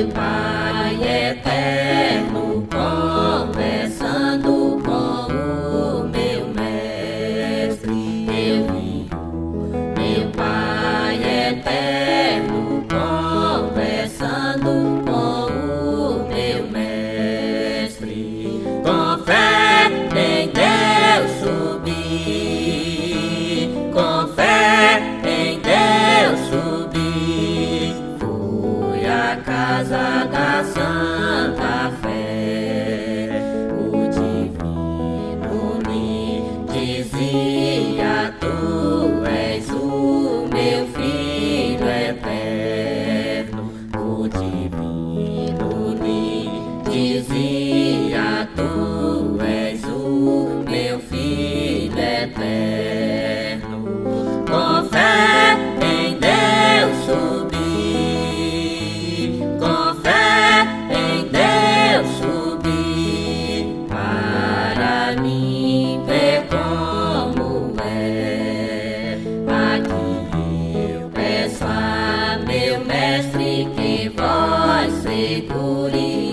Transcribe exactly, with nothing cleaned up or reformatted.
meu Pai eterno, conversando com o meu mestre. Eu vi meu Pai eterno, conversando com o meu mestre. Com fé em Deus subi, com fé em Deus subi, fui à casa da Santa Fé. O divino me dizia: tu és o meu filho eterno. O divino me dizia: tu és o meu filho eterno. Com fé em Deus subi, com fé em Deus subi, para mim ver como é. Aqui eu peço a meu mestre que vós segure